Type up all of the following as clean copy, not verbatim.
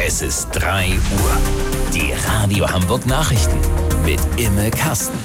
Es ist 3 Uhr. Die Radio Hamburg Nachrichten mit Imme Kasten.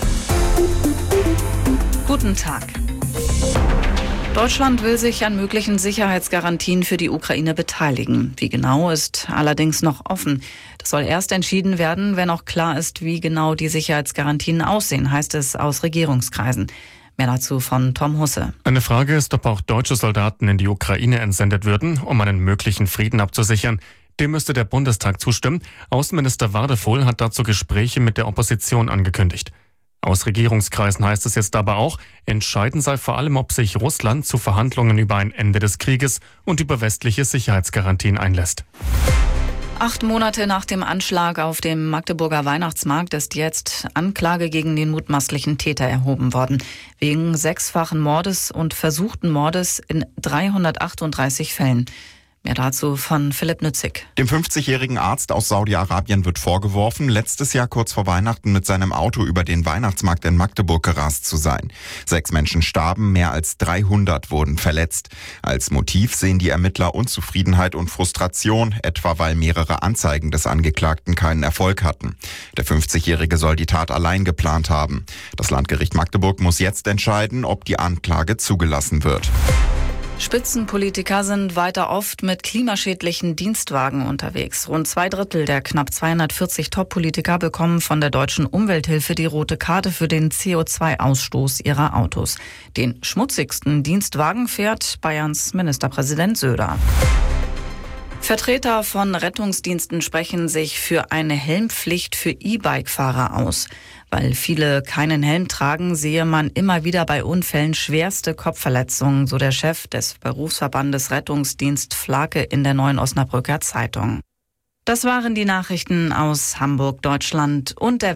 Guten Tag. Deutschland will sich an möglichen Sicherheitsgarantien für die Ukraine beteiligen. Wie genau ist allerdings noch offen. Das soll erst entschieden werden, wenn auch klar ist, wie genau die Sicherheitsgarantien aussehen, heißt es aus Regierungskreisen. Mehr dazu von Tom Husse. Eine Frage ist, ob auch deutsche Soldaten in die Ukraine entsendet würden, um einen möglichen Frieden abzusichern. Dem müsste der Bundestag zustimmen. Außenminister Wadefuhl hat dazu Gespräche mit der Opposition angekündigt. Aus Regierungskreisen heißt es jetzt aber auch, entscheidend sei vor allem, ob sich Russland zu Verhandlungen über ein Ende des Krieges und über westliche Sicherheitsgarantien einlässt. 8 Monate nach dem Anschlag auf dem Magdeburger Weihnachtsmarkt ist jetzt Anklage gegen den mutmaßlichen Täter erhoben worden. Wegen 6-fachen Mordes und versuchten Mordes in 338 Fällen. Mehr dazu von Philipp Nützig. Dem 50-jährigen Arzt aus Saudi-Arabien wird vorgeworfen, letztes Jahr kurz vor Weihnachten mit seinem Auto über den Weihnachtsmarkt in Magdeburg gerast zu sein. 6 Menschen starben, mehr als 300 wurden verletzt. Als Motiv sehen die Ermittler Unzufriedenheit und Frustration, etwa weil mehrere Anzeigen des Angeklagten keinen Erfolg hatten. Der 50-jährige soll die Tat allein geplant haben. Das Landgericht Magdeburg muss jetzt entscheiden, ob die Anklage zugelassen wird. Spitzenpolitiker sind weiter oft mit klimaschädlichen Dienstwagen unterwegs. Rund 2/3 der knapp 240 Top-Politiker bekommen von der Deutschen Umwelthilfe die rote Karte für den CO2-Ausstoß ihrer Autos. Den schmutzigsten Dienstwagen fährt Bayerns Ministerpräsident Söder. Vertreter von Rettungsdiensten sprechen sich für eine Helmpflicht für E-Bike-Fahrer aus. Weil viele keinen Helm tragen, sehe man immer wieder bei Unfällen schwerste Kopfverletzungen, so der Chef des Berufsverbandes Rettungsdienst Flake in der Neuen Osnabrücker Zeitung. Das waren die Nachrichten aus Hamburg, Deutschland und der